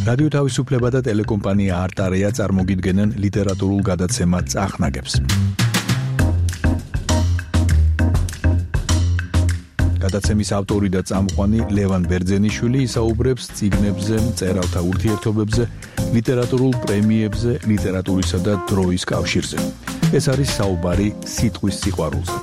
რადიო თავისუფლება და ტელეკომპანია არტარეა წარმოგიდგენენ ლიტერატურულ გადაცემა წახნაგებს. გადაცემის ავტორი და წამყვანი ლევან ბერძენიშვილი ისაუბრებს წიგნებზე, მწერალთა ურთიერთობებზე, ლიტერატურულ პრემიებზე, ლიტერატურისა და დროის კავშირზე. ეს არის საუბარი სიტყვის სიყვარულზე.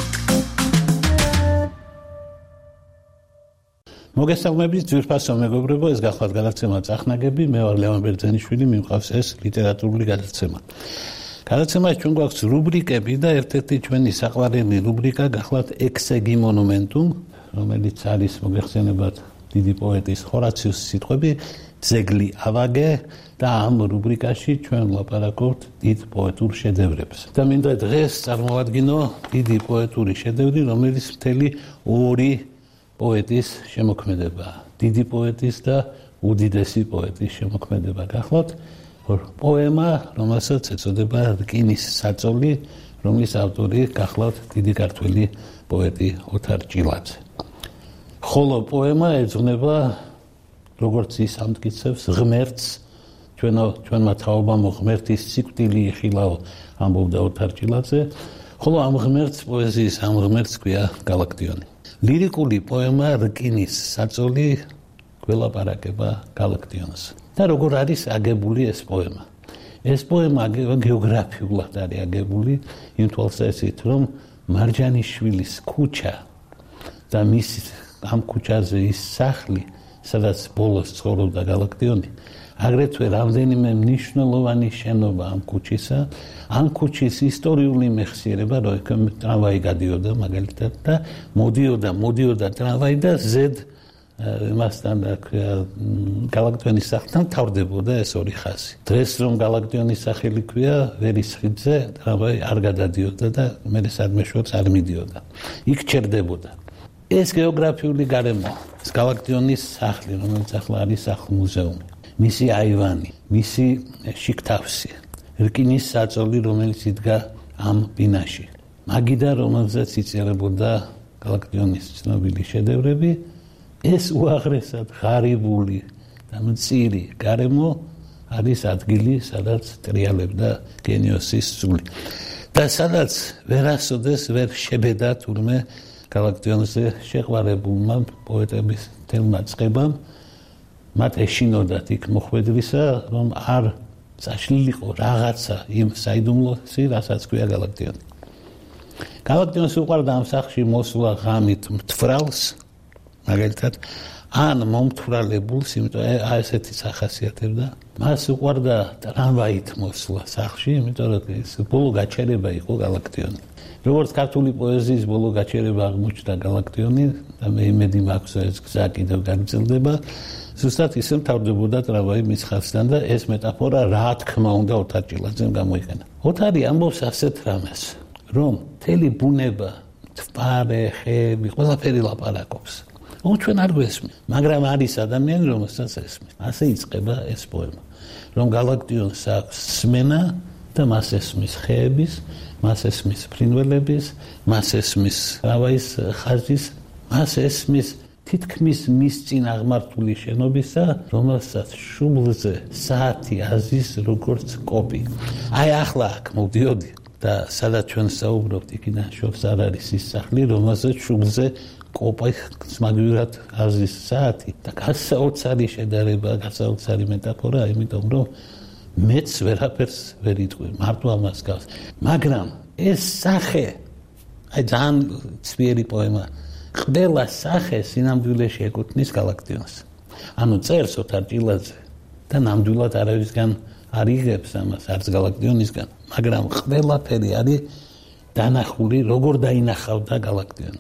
მოგესალმებით ძვირფასო მეგობრებო, ეს გახლავთ გადაცემა წახნაგები, მე ვარ ლევან ბერძენიშვილი, მიმყავს ეს ლიტერატურული გადაცემა. გადაცემაში ჩვენ გვაქვს რუბრიკები და ერთ-ერთი ჩვენი საყვარელი რუბრიკა გახლავთ ექსეგი მონუმენტუმ, რომელიც არის მოგეხსენებათ დიდი პოეტის ჰორაციუს სიტყვები, ძეგლი ავაგე და ამ რუბრიკაში ჩვენ ვლაპარაკობთ დიდ პოეტურ შედევრებს. და მინდა დღეს წარმოვადგინო დიდი პოეტური შედევრი, რომელიც მთელი ორი პოეტის შემოქმედებაა. დიდი პოეტის და უდიდესი პოეტის შემოქმედება გახლავთ პოემა, რომელსაც ეწოდება რკინის საწოლი, რომლის ავტორი გახლავთ დიდი ქართველი პოეტი ოთარ ჭილაძე. ხოლო პოემა ეძღვნება, როგორც ის ამტკიცებს, ღმერთს, ჩვენმა თაობამ ღმერთის სიკვდილი იხილაო, ამბობდა ოთარ ჭილაძე, ხოლო ამ ღმერთს, პოეზიის ამ ღმერთს ქვია გალაქტიონი. ლირიკული პოემა რკინის საწოლი გველაპარაკება გალაქტიონს. და როგორ არის აგებული ეს პოემა? ეს პოემა გეოგრაფიულად არის აგებული იმ თვალსაზრისით, რომ მარჯანიშვილის ქუჩა და მის ამ ქუჩაზე ის სახლი, სადაც ბოლოს ცხოვრობდა გალაქტიონი, აგრეთვე რამდენიმე მნიშვნელოვანი შენობა ამ ქუჩისა, ამ ქუჩის ისტორიული მეხსიერება, რომ იქ ტრამვაი გადიოდა მაგალითად და მოდიოდა ტრამვაი და ზედ მასთან გალაქტიონის სახლთან თავდებოდა ეს ორი ხაზი. დღეს რომ გალაქტიონის სახელი ქვია, ვერის ხიდზე ტრამვაი არ გადადიოდა და მერე სადმეშვეობს არ მიდიოდა. იქ ჩერდებოდა. ეს გეოგრაფიული გარემო, ეს გალაქტიონის სახლი, რომელიც ახლა არის სახლ-მუზეუმი, მისი აივანი, მისი შიგთავსი, რკინის საწოლი, რომელიც იდგა ამ ბინაში, მაგიდა, რომელზეც იწერებოდა გალაქტიონის ცნობილი შედევრები, ეს უაღრესად ღარიბული და მწირი გარემო არის ადგილი, სადაც ტრიალებდა გენიოსის სული. და სადაც ვერასოდეს ვერ შებედა თურმე გალაქტიონზე შეყვარებულმა პოეტების თელმა წყებამ, მათ ეშინოდათ იქ მოხვედრისა, რომ არ წაშლილიყო რაღაცა იმ საიდუმლოში, რასაც ქვია გალაქტიონი. გალაქტიონს უყვარდა ამ სახლში მოსვლა ღამით მთვრალს, მაგალითად, ან მომთვრალებულს, იმიტომ ესეთი სახასიათებდა. მას უყვარდა ტრამვაით მოსვლა სახლში, იმიტომ რომ ეს ბოლო გაჩერება იყო გალაქტიონი. როგორც ქართული პოეზიის ბოლო გაჩერება აღმოჩნდა გალაქტიონი და მე იმედი მაქვს, ეს გზა კიდევ გაგრძელდება. ზუსტად ისე მთავრდებოდა ტრამვაი მის ხაზთან და ეს მეტაფორა რა თქმა უნდა ოთარ ჭილაძემ გამოიყენა. ოთარი ამბობს ასეთ რამეს, რომ მთელი ბუნება, თვარე, ხეები, ყველაფერი ლაპარაკობს. ჩვენ არ გვესმის, მაგრამ არის ადამიანი, რომელსაც ესმის. ასე იწყება ეს პოემა, რომ გალაქტიონს აქვს სმენა და მას ესმის ხეების, მას ესმის ფრინველების, მას ესმის რავაის ხაზის, მას ესმის თითქმის მის წინ აღმართული შენობისა, რომელსაც შუბლზე საათი აზის როგორც კოპი. აი ახლა აქ მოვდიოდი და სადაც ჩვენ საუბრობთ, იქიდან შორს არ არის ის სახლი, რომელსაც შუბლზე კოპი სმაგივრად აზის საათი და გასაოცარი შედარება, გასაოცარი მეტაფორა, იმიტომ რომ მეც ვერაფერს ვერ იტყვი, მარტო ამას გავს. მაგრამ ეს სახე, აი ძალიან ცვიერი პოემა, ყველა სახე სინამდვილეში ეკუთვნის გალაქტიონს. ანუ წერს ოთარ ჭილაძე და ნამდვილად არავისგან არ იღებს ამას, არც გალაქტიონისგან, მაგრამ ყველაფერი არის დანახული, როგორ დაინახავდა გალაქტიონი.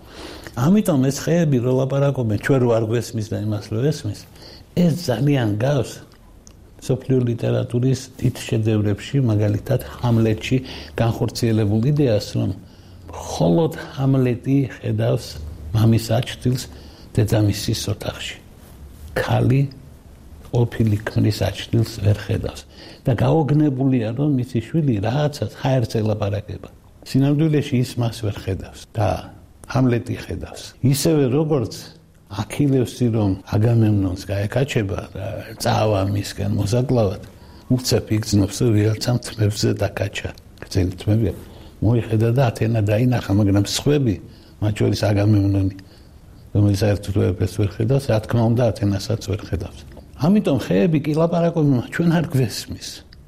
ამიტომ ეს ხეები რო ლაპარაკობენ, ჩვენ რო არ გვესმის და იმას რო ესმის, ეს ძალიან გავს მსოფლიო ლიტერატურის დიდ შედევრებში, მაგალითად ჰამლეტში განხორციელებულ იდეას, რომ მხოლოდ ჰამლეტი ხედავს მამის აჩრდილს დედამისის ოთახში. ქალი ყოფილი ქმრის აჩრდილს ვერ ხედავს და გაოგნებულია, რომ მისი შვილი რაღაცას ხაერს ელაპარაკება. სინამდვილეში ის მას ვერ ხედავს და ჰამლეტი ხედავს. ისევე როგორც აქილევსი რომ აგამემნონს გაეკაჩება წავა მისგან მოსაკლავად უცებ იგრძნობს ვიღაცა თმებზე დაკაჩა გრძელი თმებია მოიხედა და ათენა დაინახა მაგრამ სხვები მათ შორის აგამემნონი რომელიც საერთოდ ვერაფერს ვერ ხედავს რა თქმა უნდა ათენასაც ვერ ხედავს ამიტომ ხეები კი ლაპარაკობენ ჩვენ არ გვესმის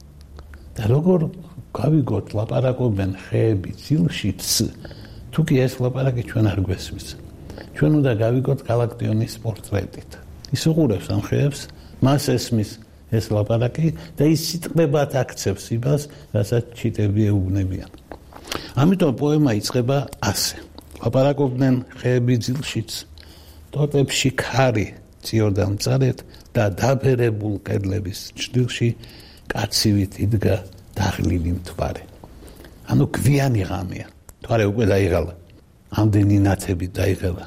და როგორ გავიგოთ ლაპარაკობენ ხეები ძილშიც თუ კი ეს ლაპარაკი ჩვენ არ გვესმის ჩვენ უნდა გავიგოთ გალაქტიონის პორტრეტით ის უყურებს ამ ხეებს მას ესმის ეს ლაპარაკი და ის სიტყვებად აქცევს იმას რასაც ჩიტები ეუბნებიან ამიტომ პოემა იწყება ასე ლაპარაკობდნენ ხეები ძილშიც ტოტებში ქარი წიოდა მწარეთ და დაბერებულ კედლების ჭრილში კაცივით იდგა დაღლილი მთვარე ანუ გვიანი ღამეა მთვარე უკვე დაიღალა ამდენი ნათები დაიღალა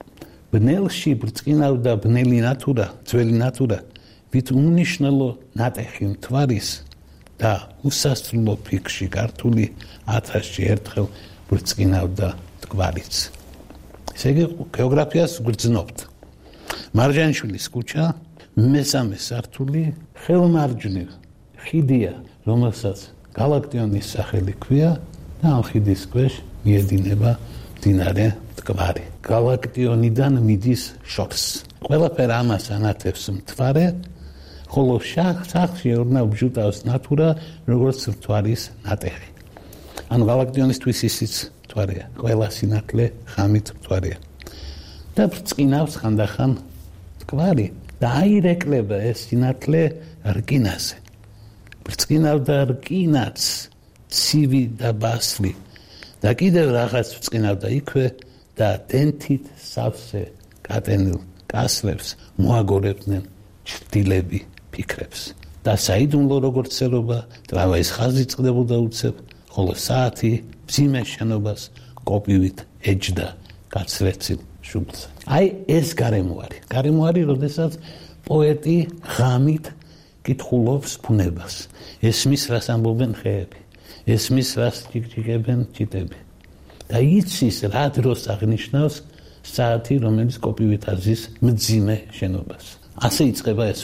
ბნელში ბრწყინავდა ბნელი ნათურა ძველი ნათურა ვით უნიშნელო ნატეხი მთვარის და უსასრულო ფიქში გართული 1000-ში ერთხელ ბრწყინავდა მტკვარიც ესე იგი გეოგრაფიას გვგრძნობთ მარჯანიშვილის ქუჩა მესამე სართული ხელმარჯვნივ ხიდია რომელსაც გალაქტიონის სახელი ჰქვია და ამ ხიდის ქვეშ მიედინება მდინარე მტკვარი გალაქტიონიდან მიდის შორს ყველაფერ ამას ანათებს მთვარე ხოლო სახში ოდნავ ბჟუტავს ნათურა როგორც მთვარის ნატეხი ანუ გალაქტიონისთვის ისიც მთვარეა ყველა სინათლე ღამით მთვარეა და ბრწყინავს ხანდახან მტკვარი და აირეკლება ეს სინათლე რკინაზე ბრწყინავდა რკინაც ცივი და ბასლი და კიდევ რაღაც ბრწყინავდა იქვე და დენთით სავსე კატენილ კასლებს მოაგორებდნენ ჭრდილები ფიქრებს და საიდუმლო როგორც ცელობა ტრამვაის ხაზი წყდებოდა უცებ ხოლო საათი მძიმე შენობას კოპივით ეჯდა გაცრეცილ შუბლს აი ეს გარემოარი როდესაც პოეტი ღამით კითხულობს ბუნებას ესმის რას ამბობენ ხეები ესმის რას ჭიკჭიკებენ ჭიტები და იცის რა დროს აღნიშნავს საათი რომელიც კოპივით აზის მძიმე შენობას ასე იწყება ეს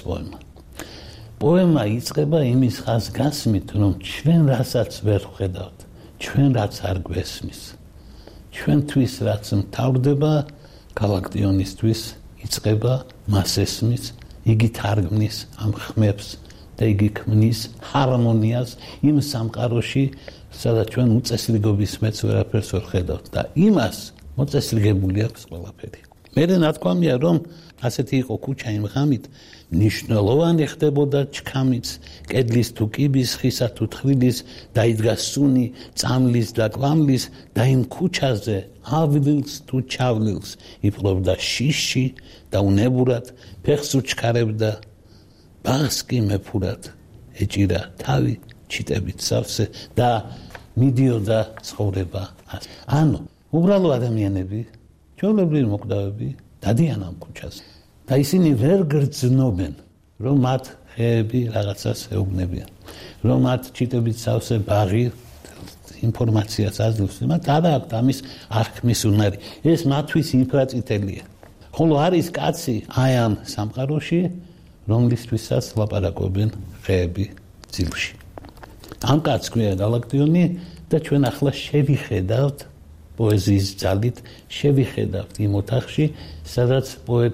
პოემა იწყება იმის ხაზგასმით რომ ჩვენ რასაც ვერ ხედავთ ჩვენ რაც არ გვესმის ჩვენთვის რაც მთავრდება გალაქტიონისთვის იწყება მას ესმის იგი თარგმნის ამ ხმებს და იგი ქმნის ჰარმონიას იმ სამყაროში სადაც ჩვენ უწესრიგობის მეც ვერაფერს ვერ ხედავთ და იმას მოწესრიგებული აქვს ყველაფერი მერე ნათქვამია რომ ასეთი იყო ქუჩა იმ ღამით ნიშნულოვანი ხდებოდა ჩქამიც კედლის თუ კიბის ხისა თუ თხრილის დაიდგა სუნი წამლის და კვამლის და იმ ქუჩაზე ავილს თუ ჩავლილს იპყრობდა შიში და უნებურად ფეხს უჩქარებდა ბაღს კი მეფურად ეჭირა თავი ჩიტებით სავსე და მიდიოდა ცხოვრება ანუ უბრალო ადამიანები ჩვეულებრივი მოკვდავები დადიან ამ ქუჩას და ისინი ვერ გრძნობენ რომ მათ ხეები რაღაცას ეუბნებიან რომ მათ ჩიტებით სავსე ბაღი ინფორმაციას აძლევს მათ არ აქვს ამის აღქმის უნარი ეს მათთვის ინფრაწითელია ხოლო არის კაცი აი ამ სამყაროში რომლისთვისაც ლაპარაკობენ ხეები ძილში ამ კაცს ქვია გალაქტიონი და ჩვენ ახლა შევიხედავთ პოეზიის ძალით შევიხედავთ იმ ოთახში სადაც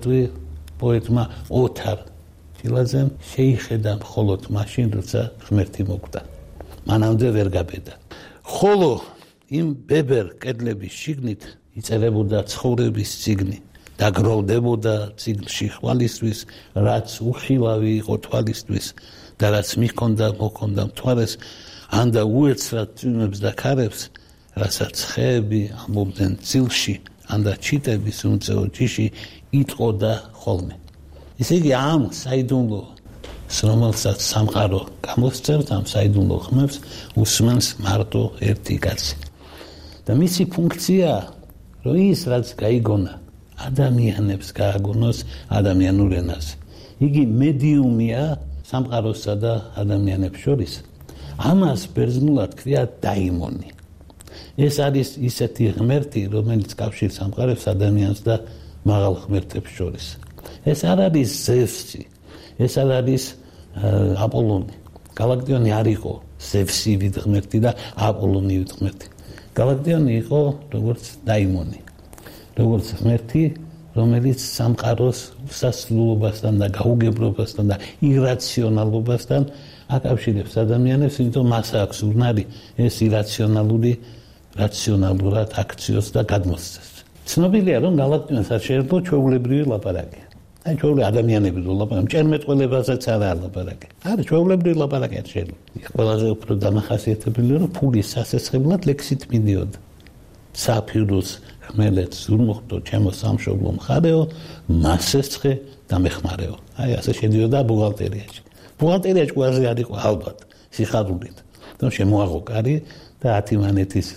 პოეტმა ოთარ ჩილაძემ შეიხედა მხოლოდ მაშინ როცა ღმერთი მოკვდა მანამდე ვერ გაბედა ხოლო იმ ბებერ კედლების შიგნით იწერებოდა ცხოვრების წიგნი და გროვდებოდა წიგნში ხვალისთვის რაც უხილავი იყო თვალისთვის და რაც მოქონდა მთვარეს ან და უეცრად წვიმებს და ქარებს რასაც ხეები ამობდნენ წილში ან და ჩიტების უმწეო ჯიში იტყოდა ხოლმე ისე იგი ამ საიდუმლო რომელსაც სამყარო გამოსწევს ამ საიდუმლო ხმებს უსმენს მარტო ერთი კაცი და მისი ფუნქცია რომ ის რაც გაიგონა ადამიანებს გააგონოს ადამიანურ ენაზე იგი მედიუმია სამყაროსა და ადამიანებს შორის ამას ბერძნულად ქვია დაიმონი ეს არის ისეთი ღმერთი რომელიც კავშირს ამყარებს ადამიანს და მაღალ ღმერთებს შორის. ეს არ არის ზევსი, ეს არ არის აპოლონი. გალაკტიონი არ იყო ზევსივით ღმერთი და აპოლონივით ღმერთი. გალაკტიონი იყო როგორც დაიმონი, როგორც ღმერთი, რომელიც სამყაროს უსასრულობასთან და გაუგებრობასთან და ირაციონალობასთან აკავშირებს ადამიანებს, იმიტომ მას აქვს უნარი ეს ირაციონალური რაციონალურად აქციოს და გადმოსცეს. ცნობილია, რომ გალაკტიონს არ შეერგო ჩვეულებრივი ლაპარაკი. აი ჩვეულებრივი ადამიანები რო ლაპარაკობენ, მჭერმეტყველებაზეც არა ლაპარაკი. არა, ჩვეულებრივი ლაპარაკი არ შეიძლება. ყველაზე უფრო დამახასიათებელი რომ ფულის სასესხებლად ლექსით მიდიოდა. საფიროს ხმელეთ ზურმუხტო ჩემო სამშობლო მხარეო, მასესცხე და მეხმარეო. აი ასე შედიოდა ბუღალტერიაში. ბუღალტერიაში ყველაზე არ იყო ალბათ სიხარულით. რომ შემოაღო კარი და 10 მანეთის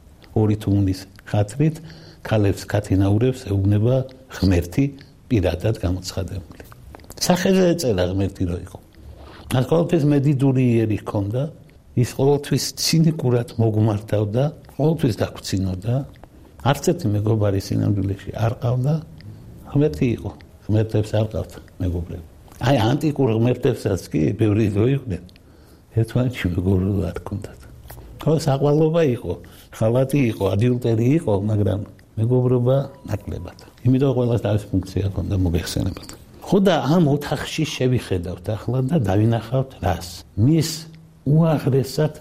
2 თუნის ხათრით ქალებს ქათინაურებს ეუბნება ღმერთი პირადად გამოცხადებული. სახეზე ეწერა ღმერთი რო იყო. მას ყოველთვის მედიდური იერი ჰქონდა, ის ყოველთვის ცინიკურად მოგმართავდა, ყოველთვის დაგვრცინოდა. არც ერთი მეგობარი სინამდვილეში არ ყავდა, ღმერთი იყო. ღმერთებს არ ყავდა მეგობრები. აი ანტიკურ ღმერთებსაც კი ბევრი რო იყვნენ, ერთმანეთში მეგობრობა არ ჰქონდათ. ხო, საყვალობა იყო, ხალათი იყო, ადიუტერი იყო, მაგრამ მეგობრობა ნაკლებად. იმიტომ ყველას თავის ფუნქცია ჰქონდა მოგეხსენებათ. ხო და ამ ოთახში შევიხედავთ ახლა და დავინახავთ რას. მის უაღრესად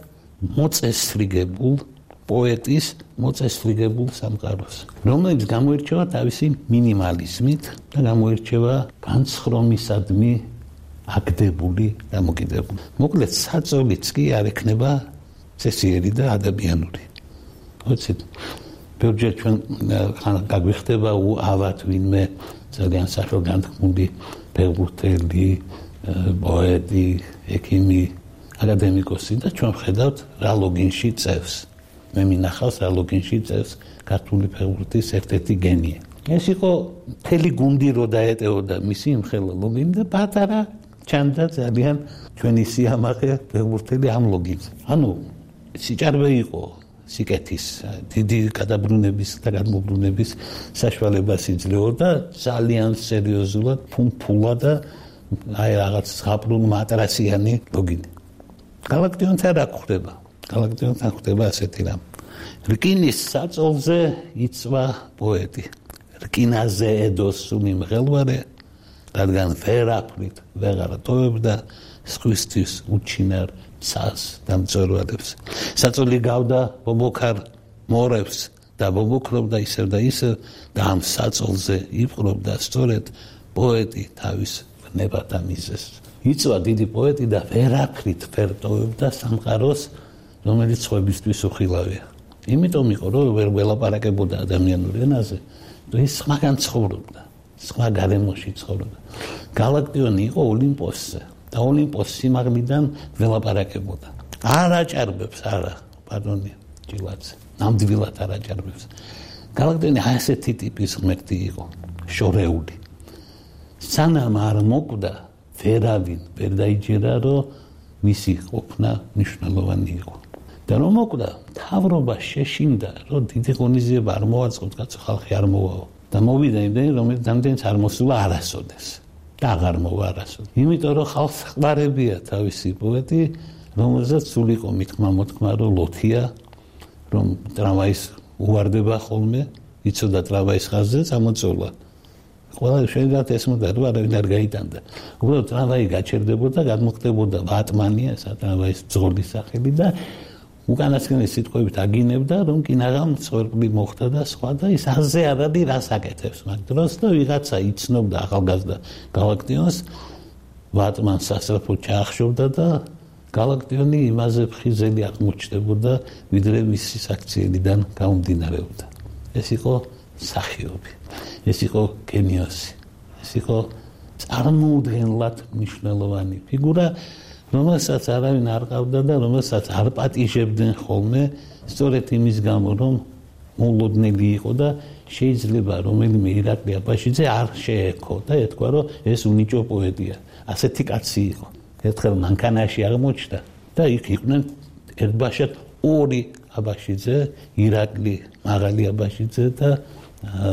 მოწესრიგებულ პოეტის მოწესრიგებულ სამყაროს, რომელიც გამოირჩევა თავისი მინიმალიზმით და გამოირჩევა განცხრომისადმი აგდებული და მოკიდებული. მოკლედ საწოლიც კი არ ექნება წესიერი და ადამიანური. ვიცით, ბევრჯერ ჩვენ გაგვიხდება ავად ვინმე ძალიან სახელგანთქმული ფეხბურთელი, პოეტი, ექიმი, აკადემიკოსი და ჩვენ ვხედავთ რა ლოგინში წევს. მე მინახავს რა ლოგინში წევს ქართული ფეხბურთის ერთ-ერთი გენია. ეს იყო მთელი გუნდი რო დაეტეოდა მისი იმხელა ლოგინი და პატარა ჩანდა ძალიან ჩვენი სიამაყე ფეხბურთელი ამ ლოგინს. ანუ სიჭარბე იყო სიკეთის დიდი გადაბრუნების და გადმოbrunების საშუალებას იძლეოდა ძალიან სერიოზულად ფუმფულა და აი რაღაც ზღაპრულ მატრასიანი ლოგინი. გალაკტიონთან რა ხდება? გალაკტიონთან ხდება ასეთი რამ. რკინის საწოლზე იწვა პოეტი. რკინაზე ედოსუნი მღელვარე, რადგან ვერაფრით ვეღარ ტოვებდა სხვისთვის უჩინარ ცას და მწვერვალებს. საწოლი გავდა ბობოქარ მორევს და ბობოქრობდა ისევ და ისევ და ამ საწოლზე იპყრობდა სწორედ პოეტი თავის ვნებათა მიზეზს. იწვა დიდი პოეტი და ვერაფრით ვერ ტოვებდა სამყაროს, რომელიც სხვებისთვის უხილავია. იმიტომ იყო, რომ ვერ ველაპარაკებოდა ადამიანურ ენაზე, და ის სხვაგან ცხოვრობდა, სხვა გარემოში ცხოვრობდა. გალაკტიონი იყო ოლიმპოსზე და ოლიმპოს სიმაღლიდან ველაპარაკებოდა. არ აჭარბებს, არა, პარდონი, ჭილაძე, ნამდვილად არ აჭარბებს. გალაკტიონი ასეთი ტიპის ღმერთი იყო, შორეული. სანამ არ მოკვდა, ვერავინ ვერ დაიჯერა, რომ მისი ყოფნა მნიშვნელოვანი იყო. და რომ მოკვდა, მთავრობა შეშინდა, რომ დიდი ღონისძიება არ მოვაწყოთ, კაცო ხალხი არ მოვაო. და მოვიდა იმდენი, რომელიც ამდენიც არ მოსულა არასოდეს. და აღარ მოვა არასოდეს. იმიტომ რომ ხალხს ხმარებია თავისი პოეტი, რომელზეც სულ იყო მითქმა-მოთქმა, რომ ლოთია, რომ ტრამვაის უვარდება ხოლმე, იცოდა ტრამვაის ხაზზე წამოწოლა. ყველა შეიძლება ესმოდა, რომ არავინ არ გაიტანდა. უბრალოდ ტრამვაი გაჩერდებოდა, გადმოხდებოდა ვატმანი, ეს ტრამვაის ძღოლის სახელი და უკანასკნელი სიტყვებით აგინებდა, რომ კინაღამ სწორკბი მოხდა და სხვა და ის აზე არ არის რას აკეთებს მაგ დროს და ვიღაცა იცნობდა ახალგაზრდა გალაკტიონს, ვატმანს სასწრაფოდ ჩაახშობდა და გალაკტიონი იმაზე ფხიზელი აღმოჩნდებოდა, ვიდრე მისი საქციელიდან გამომდინარეობდა. ეს იყო მსახიობი, ეს იყო გენიოსი, ეს იყო წარმოუდგენლად მნიშვნელოვანი ფიგურა, რომელსაც არავინ არ ყავდა და რომელსაც არ პატიჟებდნენ ხოლმე, სწორედ იმის გამო, რომ მოულოდნელი იყო და შეიძლება რომელიმე ირაკლი აბაშიძე არ შეექო და ეთქვა, რომ ეს უნიჭო პოეტია. ასეთი კაცი იყო. ერთხელ მანქანაში აღმოჩნდა და იქ იყვნენ ერთბაშად ორი აბაშიძე, ირაკლი მაღალი აბაშიძე და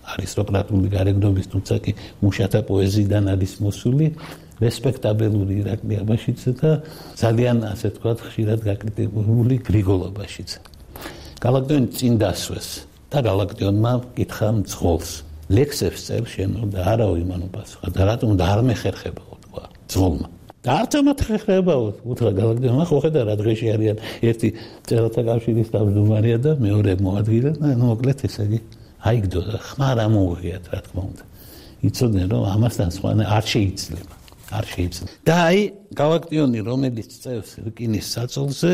არისტოკრატული გარეგნობის, თუმცა კი მუშათა პოეზიიდან არის მოსული, რესპექტაბელური ირაკლი აბაშიძე და ძალიან, ასე ვთქვათ, ხშირად გაკრიტიკებული გრიგოლ აბაშიძე. გალაკტიონი წინ დასვეს და გალაკტიონმა კითხა მძღოლს. ლექსებს წერ შენო და არაო იმან უპასუხა და რატომ და არ მეხერხებაო თქვა ძღოლმა. და არცემათ ხერხებაო, უთხრა გალაკტიონმა, ხო ხედა რა დღეში არიან ერთი წერათა კავშირის თავმჯდომარეა და მეორე მოადგილე და მოკლედ ესე იგი აიგდო და ხმარ ამოუღიათ რა თქმა უნდა. იცოდნენ რომ ამასთან სხვა არ შეიძლება. არ შეიძლება. და აი გალაკტიონი რომელიც წევს რკინის საწოლზე,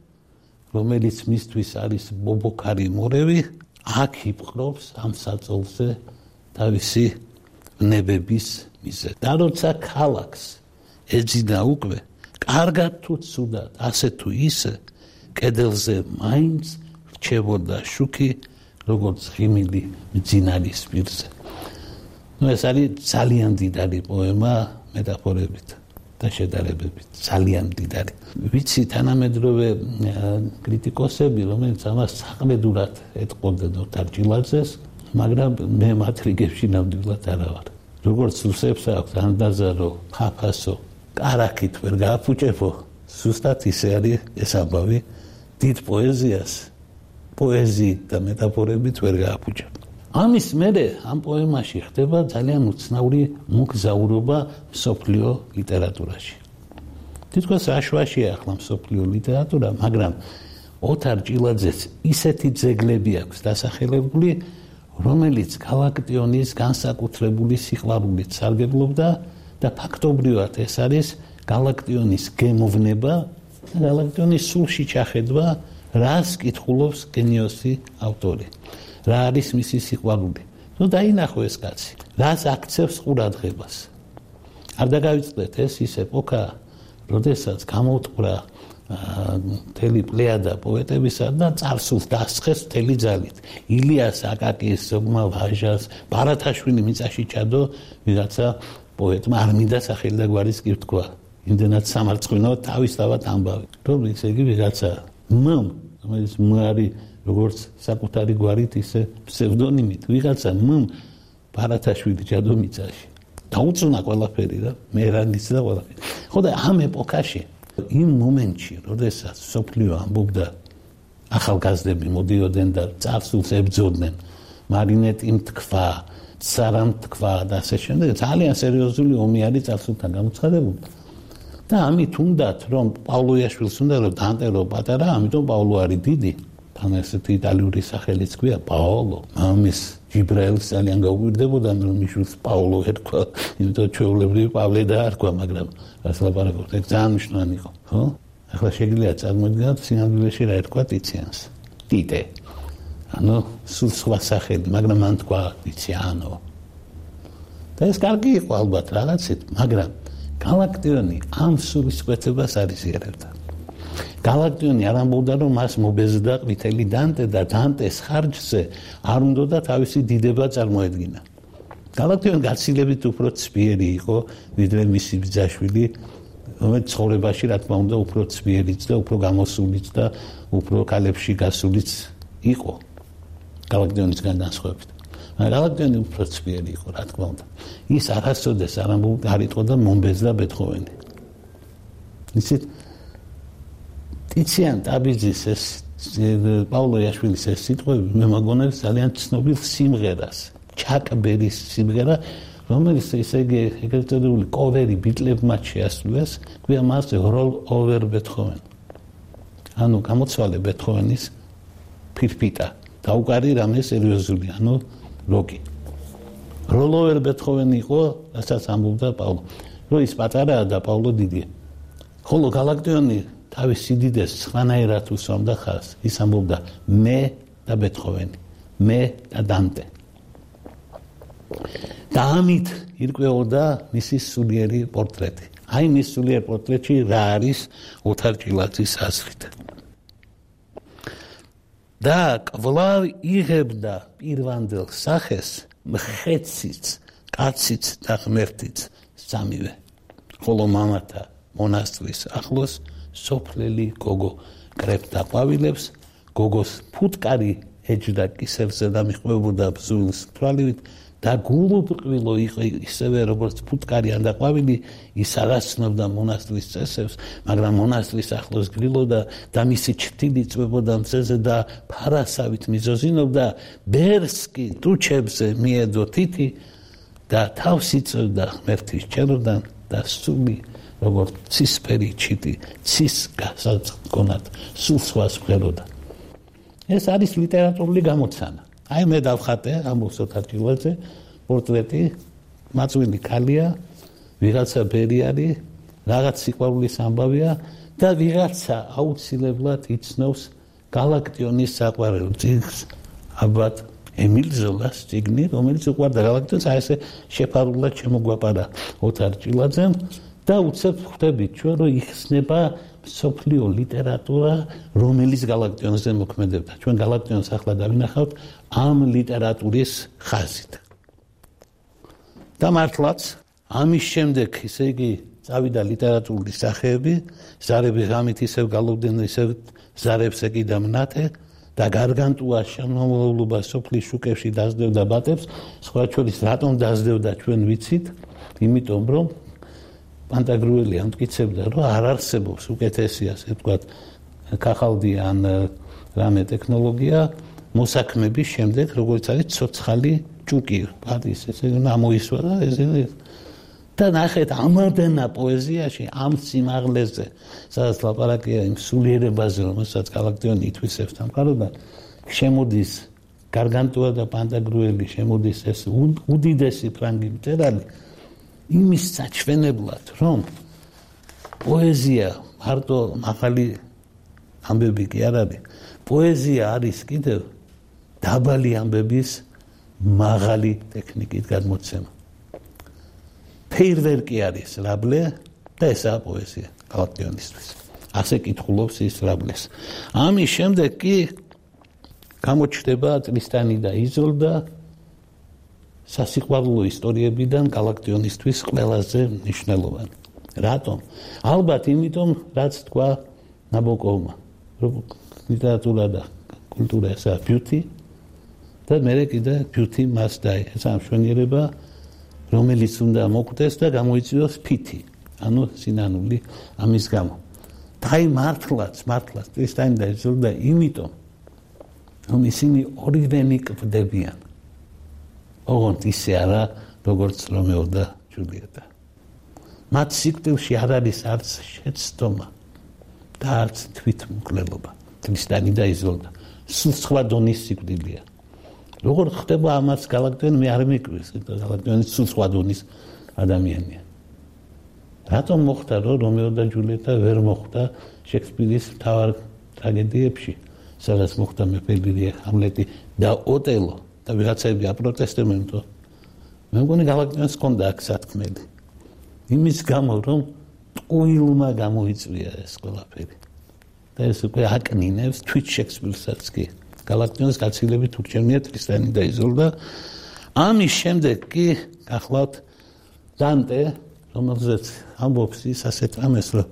რომელიც მისთვის არის ბობოქარი მორევი, აქ იპყრობს ამ საწოლზე თავისი ნებების მიზეზს. და როცა ქალაქს ეძინა უკვე, კარგად თუ ცუდად, ასე თუ ისე, კედელზე მაინც რჩებოდა შუქი, როგორც ღიმილი მძინარის პირზე. ეს არის ძალიან დიდარი პოემა მეტაფორებით და შედარებებით, ძალიან დიდარი. ვიცი თანამედროვე კრიტიკოსები, რომელიც ამას საყმედურად ეტყობდნენ ოთარ ჭილაძეს, მაგრამ მე მათ რიგებში ნამდვილად არა ვარ. როგორც რუსებს აქვს ანდაზარო, ფაფასო, კარაქით ვერ გააფუჭებო, ზუსტად ისე არის ეს ამბავი, დიდ პოეზიას პოეზიით და მეტაფორებით ვერ გააფუჭებო. ამის მერე ამ პოემაში ხდება ძალიან უცნაური მოგზაურობა მსოფლიო ლიტერატურაში. თითქოს აშვაშია ახლა მსოფლიო ლიტერატურა, მაგრამ ოთარ ჭილაძეს ისეთი ძეგლები აქვს დასახელებული, რომელიც გალაკტიონის განსაკუთრებული სიყვარულით სარგებლობდა და ფაქტობრივად ეს არის გალაკტიონის გემოვნება და გალაკტიონის სულში ჩახედვა, რას კითხულობს გენიოსი ავტორი. რა არის მისი სიყვარული? ნუ დაინახო ეს კაცი. რას აქცევს ყურადღებას? არ დაგავიწყდეთ ეს ის ეპოქა, როდესაც გამოუტყვრა მთელი პლეიადა პოეტებისა და წარსულს დასხეს მთელი ძალით. ილიას აკაკის, ზოგმა ვაჟას, ბარათაშვილი მიწაში ჩადო, ვიღაცა პოეტმა არ მინდა სახელი და გვარის კი თქვა. იმდენად სამარცხვინო თავისთავად ამბავი. რომ ესე იგი ვიღაცა რომელიც არის როგორც საკუთარი გვარით ისე ფსევდონიმით ვიღაცა ბარათაშვილი ჩადო მიწაში. დაუწუნა ყველაფერი რა, მე რა ნიშნა ყველაფერი. ხო და ამ ეპოქაში იმ მომენტში, როდესაც სოფლიო ამბობდა ახალგაზრდები მოდიოდნენ და წარსულს ებრძოდნენ, მარინეტიმ თქვა, ცარამ თქვა და ასე შემდეგ, ძალიან სერიოზული ომი არის წარსულთან გამოცხადებული. და ამით უნდათ რომ პავლოიაშვილს უნდა რომ დაანტერო პატარა, ამიტომ პავლო არის დიდი. თან ესეთი იტალიური სახელიც ქვია პაოლო. მამის ჯიბრაელს ძალიან გაუგვირდებოდა რომ მიშვილს პაოლო ერქვა, იმიტომ ჩვეულებრივი პავლე დაარქვა, მაგრამ რას ლაპარაკობთ, ეგ ძალიან მნიშვნელოვანი იყო, ხო? ახლა შეგიძლია წარმოიდგინოთ სინამდვილეში რა ერქვა ტიციანს. ტიტე. ანუ სულ სხვა სახელი, მაგრამ მან თქვა ტიციანო. და ეს კარგი იყო ალბათ რაღაცით, მაგრამ გალაკტიონი ამ სულისკვეთებას არ იზიარებდა. გალაკტიონი არ ამბობდა რომ მას მობეზდა ყვითელი დანტე და დანტეს ხარჯზე არ უნდა თავისი დიდება წარმოედგინა. გალაკტიონი გაცილებით უფრო ცბიერი იყო ვიდრე მისი ბიძაშვილი, რომელიც ცხოვრებაში რა თქმა უნდა უფრო ცბიერიც და უფრო გამოსულიც და უფრო კალებში გასულიც იყო გალაკტიონისგან განსხვავებით. მაგრამ გალაკტიონი უფრო ცბიერი იყო რა თქმა უნდა. ის არასოდეს არ იტყოდა მომბეზდა ბეთჰოვენი. იცით ტიციან ტაბიძის ეს პავლოიაშვილის ეს სიტყვები მე მოგონებს ძალიან ცნობილ სიმღერას, ჩაკ ბერის სიმღერა, რომელიც ესე იგი ეგრეთ წოდებული კოვერი ბიტლებმა შეასრულეს, ქვია მასზე roll over Beethoven. ანუ გამოცვალე ბეთჰოვენის ფირფიტა. დაუკარი რამე სერიოზული, ანუ როკი. roll over Beethoven იყო, რასაც ამბობდა პავლო. რომ ის პატარაა და პავლო დიდია. ხოლო გალაკტიონი თავის სიდიდეს სხვანაირად უსვამდა ხაზს. ის ამბობდა მე და ბეთჰოვენი, მე და დანტე. და ამით ირკვეოდა მისი სულიერი პორტრეტი. აი მის სულიერ პორტრეტში რა არის ოთარ ჭილაძის აზრით. და კვლავ იღებდა პირვანდელ სახეს მხეციც, კაციც და ღმერთიც სამივე. ხოლო მამათა მონასტრის ახლოს სოფლელი გოგო კრებდა ყვავილებს, გოგოს ფუტკარი ეჯდა კისერზე და მიყვებოდა ბზულის თვალივით და გულუბრყვილო იყო ისევე როგორც ფუტკარი ან და ყვავილი ის არაცნობდა მონასტრის წესებს მაგრამ მონასტრის ახლოს გრილოდა და მისი ჩრდილი წვებოდა მზეზე და ფარასავით მიზოზინობდა ბერს კი ტუჩებზე მიედო თითი და თავს იწევდა ღმერთის ჩეროდან და სული როგორც ცისფერი ჩიტი ცის გასაგონად სულ სხვას ვღეროდა ეს არის ლიტერატურული გამოცანა აი მე დავხატე ამბობს ოთარჭილაძე პორტრეტი მაწვილი ქალია ვიღაცა ბერიარი რაღაც სიყვარულის ამბავია და ვიღაცა აუცილებლად იცნობს გალაქტიონის საყვარელ წიგნს აბათ ემილ ზოლას წიგნი რომელიც უყვარდა გალაქტიონს აი ესე შეფარულად შემოგვაპარა ოთარჭილაძემ და უცებ ხვდებით ჩვენ რომ იხსნება სოფლიო ლიტერატურა რომელიც გალაქტიონზე მოქმედებდა ჩვენ გალაქტიონს ახლა დავინახავთ ამ ლიტერატურის ხაზით და მართლაც ამის შემდეგ ისე იგი წავიდა ლიტერატურული სახეები ზარების ღამით ისევ გალობდნენ ისევ ზარებს ეკიდა მნათე და გარგანტუა შემოვლობა სოფლის შუკებში დაძდევდა ბატებს სხვა ჩვენის რატომ დაძდევდა ჩვენ ვიცით იმიტომ რომ პანტაგრუელი ამტკიცებდა რომ არ არსებობს უკეთესი ასე ვთქვათ ქაღალდი ან რამე ტექნოლოგია მოსაქმების შემდეგ როგორც არის ცოცხალი ჭუკი პატის ესე ამოისვა და ესე და ნახეთ ამადენა პოეზიაში ამ სიმაღლეზე სადაც ლაპარაკია იმ სულიერებაზე რომელსაც გალაქტიონი ითვისებს სამყაროდან შემოდის გარგანტუა და პანტაგრუელი შემოდის ეს უდიდესი ფრანგი მწერალი იმის საჩვენებლად რომ პოეზია მარტო მაღალი ამბები კი არ არის პოეზია არის კიდევ დაბალი ამბების მაღალი ტექნიკით გადმოცემა ფეირვერკი არის რაბლე და ესაა პოეზია გალაქტიონისთვის ასე კითხულობს ის რაბლეს ამის შემდეგ კი გამოჩნდება ტრისტანი და იზოლდა სასიყვარულო ისტორიებიდან გალაქტიონისთვის ყველაზე მნიშვნელოვანი რატომ ალბათ იმიტომ რაც თქვა ნაბოკოვმა რომ ლიტერატურა და კულტურა ესაა beauty და მე კიდე beauty must die ეს ამშვენიერება რომელიც უნდა მოკვდეს და გამოიწვიოს ფითი ანუ სინანული ამის გამო და აი მართლაც ტრისტანი და იზოლდა იმიტომ რომ ისინი ორივენი კვდებიან ოღონდ ისე არა როგორც რომეო და ჯულიეტა მათ სიკვდილში არ არის არც შეცდომა და არც თვითმკვლელობა ტრისტანი და იზოლდა სულ სხვა დონის სიკვდილია როგორ ხდება ამას გალაქტიონი მე არ მეკვის გალაქტიონი სულ სხვა დონის ადამიანია რატომ მოხდა რომ რომეო და ჯულიეტა ვერ მოხდა შექსპირის მთავარ ტრაგედიებში სადაც მოხდა მეფე ლირია ჰამლეტი და ოტელო და ვიღაცები აპროტესტებენ თო მე მგონი გალაქტიონს ჰქონდა აქ სათქმელი იმის გამო რომ ტყუილმა გამოიწვია ეს ყველაფერი და ეს უკვე აკნინებს თვით შექსპირსაც კი გალაქტიონს გაცილებით ურჩევნია ტრისტანი და იზოლდა ამის შემდეგ კი გახლავთ დანტე რომელზეც ამბობს ის ასეთ რამეს რომ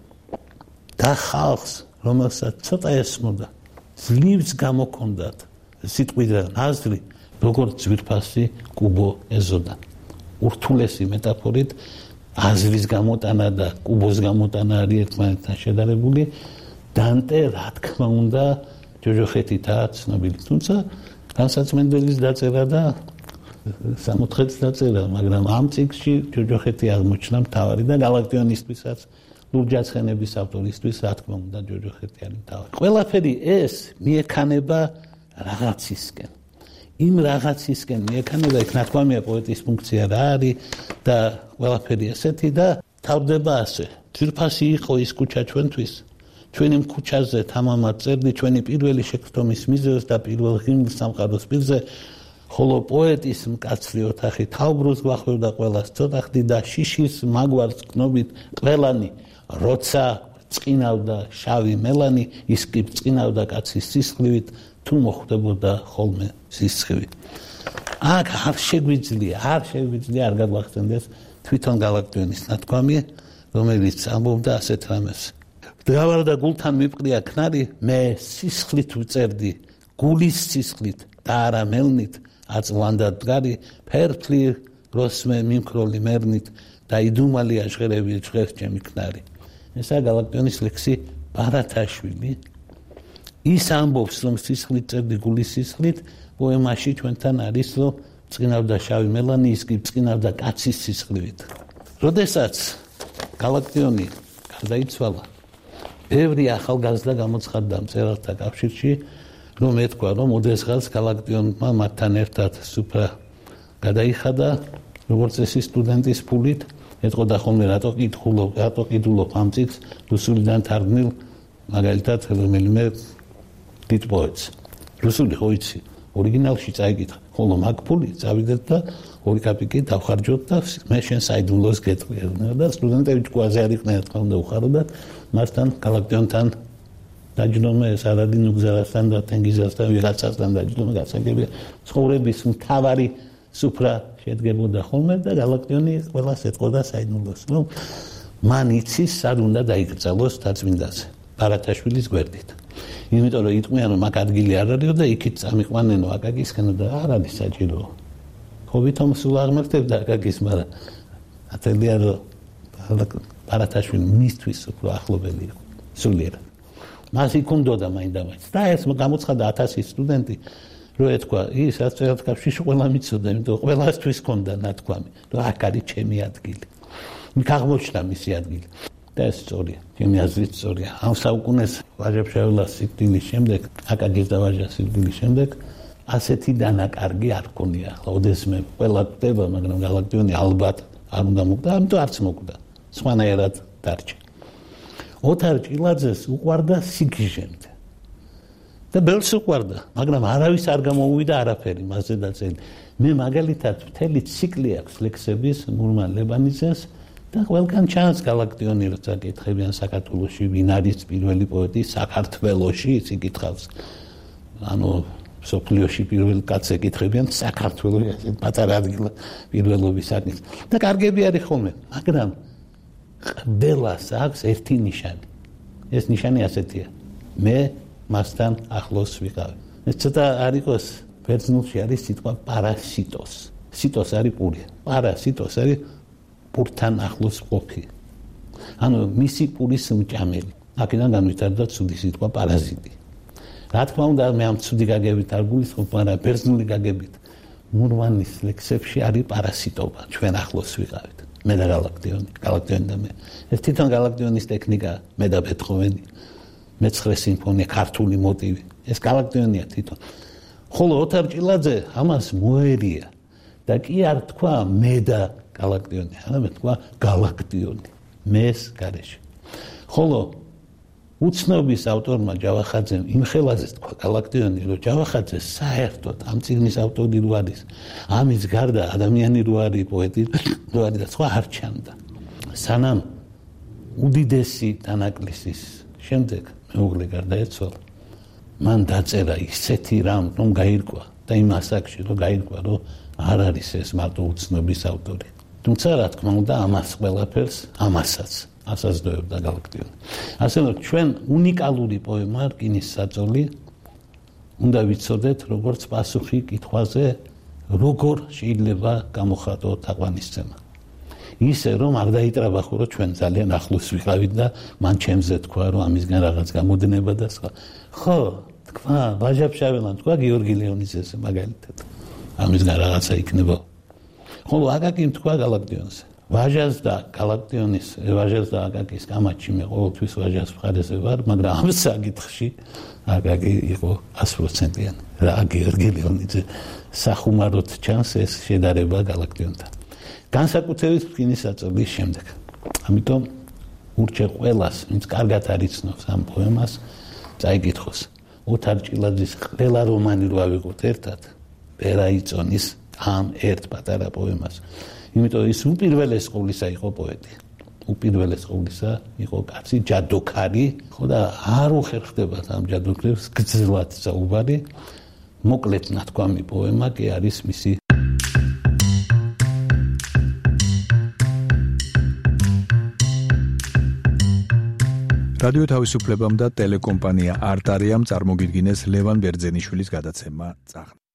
და ხალხს რომელსაც ცოტა ესმოდა ძლივს გამოქონდათ სიტყვიდან აზრი როგორც ძვირფასი კუბო ეზოდა ურთულესი მეტაფორით აზრის გამოტანა და კუბოს გამოტანა არის ერთმანეთთან შედარებული დანტე რა თქმა უნდა ჯოჯოხეთითაა ცნობილი თუმცა განსაცმენდელის დაწერა და სამოთხეც დაწერა მაგრამ ამ წიგნში ჯოჯოხეთი აღმოჩნდა მთავარი და გალაქტიონისთვისაც ლურჯაცხენების ავტორისთვის რა თქმა უნდა ჯოჯოხეთი არის მთავარი ყველაფერი ეს მიექანება რაღაცისკენ იმ რაღაცისკენ მიექანება იქ ნათქვამია პოეტის ფუნქცია რა არის და ყველაფერი ესეთი და თავდება ასე ძვირფასი იყო ის ქუჩა ჩვენთვის ჩვენი ქუჩაზე თამამად წერდი ჩვენი პირველი შეგრძნობის მიზეზს და პირველ ღიმილ სამყაროს პირზე ხოლო პოეტის მკაცრი ოთახი თავბრუს გვახვევდა ყველას ცოტახდი და შიშის მაგვარს კნობით ყველანი როცა წინავდა შავი მელანი ის კი წინავდა კაცის სისხლივით თუ მოხდებოდა ხოლმე სისხლი აქ არ შეგვიძლია არ გაგვახსენდეს თვითონ გალაქტიონის ნათქვამი რომელიც ამბობდა ასეთ რამეს დავარ და გულთან მიპყრია ქნარი მე სისხლით ვწერდი გულის სისხლით და არა მელნით აწლანდა დგარი ფერფლი როსმე მიმქროლი მერნით და იდუმალი აშღერები ჭღერს ჩემი ქნარი. ესა გალაქტიონის ლექსი ბარათაშვილი. ის ამბობს რომ სისხლით წერდი გულის სისხლით პოემაში ჩვენთან არის რომ წინავდა შავი მელანი ის კი წინავდა კაცის სისხლივით. როდესაც გალაქტიონი გარდაიცვალა ბევრი ახალგაზრდა გამოცხადდა მწერალთა კავშირში რომ ეთქვა რომ ოდესღაც გალაქტიონმა მათთან ერთად სუფრა გადაიხადა როგორც წესი სტუდენტის ფულით ეთყოდა ხოლმე რატო კითხულობ ამ წიგნს რუსულიდან თარგმნილ მაგალითად რომელიმე დიდ პოეტს რუსული ხო იცი ორიგინალში წაიკითხა ხოლო მაგ ფული წავიდეთ და 2 კაპიკი დავხარჯოთ და მე შენ საიდუმლოს გეტყვიერნა და სტუდენტები ჭკუაზე არ იყვნენ რა უნდა უხაროდათ მასთან გალაქტიონთან დაჯდომა ეს არადი ნუგზარასთან და თენგიზასთან ვიღაცასთან დაჯდომა გასაგებია ცხოვრების მთავარი სუფრა შედგებოდა ხოლმე და გალაქტიონი ყველას ეთყოდა საიდუმლოს რომ მან იცის სად უნდა დაიკრძალოს დაწმინდაზე ბარათაშვილის გვერდით იმიტომ რომ იტყვიან რომ აქ ადგილი არ არისო და იქით წამიყვანენო აკაკისკენო და არ არის საჭირო ხო ვითომ სულ აღმერთებდა აკაკის მაგრამ ათელია რომ ბარათაშვილი მისთვის უფრო ახლობელი იყო სულიერად მას იქ უნდოდა მაინდამაინც და ეს გამოცხადა 1000 სტუდენტი რომ ეთქვა ის ასწორად კავშირში ყველა მიცოდა იმიტომ რომ ყველასთვის ჰქონდა ნათქვამი რომ აქ არის ჩემი ადგილი იქ აღმოჩნდა მისი ადგილი და ეს სწორია ჩემი აზრით სწორია ამ საუკუნეს ვაჟა-ფშაველას სიკვდილის შემდეგ აკაკის და ვაჟას სიკვდილის შემდეგ ასეთი დანაკარგი არ ქონია ახლა ოდესმე ყველა ხდება მაგრამ გალაქტიონი ალბათ არ უნდა მოკვდა ამიტომ არც მოკვდა სხვანაირად დარჩა ოთარ ჭილაძეს უყვარდა სიგიჟემდე და ბევრს უყვარდა მაგრამ არავის არ გამოუვიდა არაფერი მასზე დაწელი მე მაგალითად მთელი ციკლი აქვს ლექსების მურმან ლებანიძეს და ყველგან ჩანს გალაქტიონი როცა კითხებიან საქართველოში ვინ არის პირველი პოეტი საქართველოში ის იკითხავს ანუ სოფლიოში პირველ კაცს ეკითხებიან საქართველოს ეს პატარა ადგილი პირველობის არის და კარგები არის ხოლმე მაგრამ ყველას აქვს ერთი ნიშანი ეს ნიშანი ასეთია მე მასთან ახლოს ვიყავი ეს ცოტა არ იყოს ბერძნულში არის სიტყვა პარასიტოს სიტოს არის პური პარასიტოს არის პურთან ახლოს ყოფი ანუ მისი პურის მჭამელი აქედან განვითარდა ცუდი სიტყვა პარაზიტი რა თქმა უნდა მე ამ ცუდი გაგებით არ გულისხმობ მაგრამ ბერძნული გაგებით მურმანის ლექსებში არის პარასიტობა ჩვენ ახლოს ვიყავით მე და გალაქტიონი და მე ეს თვითონ გალაქტიონის ტექნიკა მე და ბეთჰოვენი მე-9 სიმფონია ქართული მოტივი ეს გალაქტიონია თვითონ ხოლო ოთარ ჭილაძე ამას მოერია და კი არ თქვა მე და გალაქტიონი არამედ თქვა გალაქტიონი მეს გარეშე ხოლო უცნობის ავტორმა ჯავახაძემ იმ ხელაზე თქვა გალაქტიონი რომ ჯავახაძე საერთოდ ამ წიგნის ავტორი რო არის ამის გარდა ადამიანი რო არის პოეტი რო არის და სხვა არ ჩანდა სანამ უდიდესი დანაკლისის შემდეგ მეუღლე გარდაეცვალა მან დაწერა ისეთი რამ რომ გაირკვა და იმ ასაკში რომ გაირკვა რომ არ არის ეს მარტო უცნობის ავტორი თუმცა რა თქმა უნდა ამას ყველაფერს ამასაც ასაზრდოებდა გალაქტიონი ასე რომ ჩვენ უნიკალური პოემა რკინის საწოლი უნდა ვიცოდეთ როგორც პასუხი კითხვაზე როგორ შეიძლება გამოხატო თაყვანისცემა ისე რომ არ დაიტრაბახო რომ ჩვენ ძალიან ახლოს ვიყავით და მან ჩემზე თქვა რომ ამისგან რაღაც გამოდნება და სხვა ხო თქვა ვაჟა-ფშაველამ თქვა გიორგი ლეონიძეს მაგალითად ამისგან რაღაცა იქნება ხოლო აკაკიმ თქვა გალაქტიონზე ვაჟას და გალაქტიონის ვაჟას და აკაკის გამაჩი მე ყოველთვის ვაჟას მხარეზე ვარ მაგრამ ამ საკითხში აკაკი იყო 100%-იანი რა გიორგი ლეონიძე სახუმაროდ ჩანს ეს შედარება გალაქტიონთან განსაკუთრებით რკინის საწოლის შემდეგ ამიტომ ურჩე ყველას ვინც კარგად არიცნობს ამ პოემას წაიკითხოს ოთარ ჭილაძის ყველა რომანი რო ავიღოთ ერთად ვერ აიწონის ამ ერთ პატარა პოემას იმიტომ ის უპირველეს ყოვლისა იყო პოეტი უპირველეს ყოვლისა იყო კაცი ჯადოქარი ხო და არ უხერხდება ამ ჯადოქრებს გძლად საუბარი მოკლედ ნათქვამი პოემა კი არის მისი რადიო თავისუფლებამ და ტელეკომპანია არტარიამ წარმოგიდგინეს ლევან ბერძენიშვილის გადაცემა წახნა.